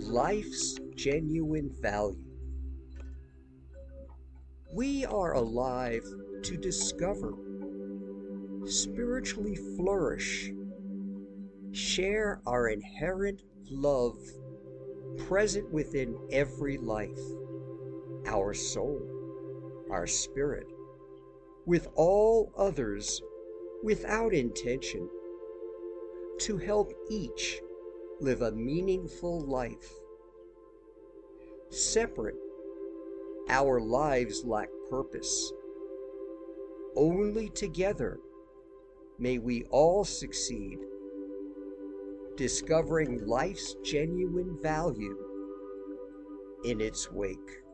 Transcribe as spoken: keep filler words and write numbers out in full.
life's genuine value. We are alive to discover, spiritually flourish, share our inherent love present within every life, our soul, our spirit, with all others without intention, to help each live a meaningful life. Separate, our lives lack purpose. Only together may we all succeed, discovering life's genuine value in its wake.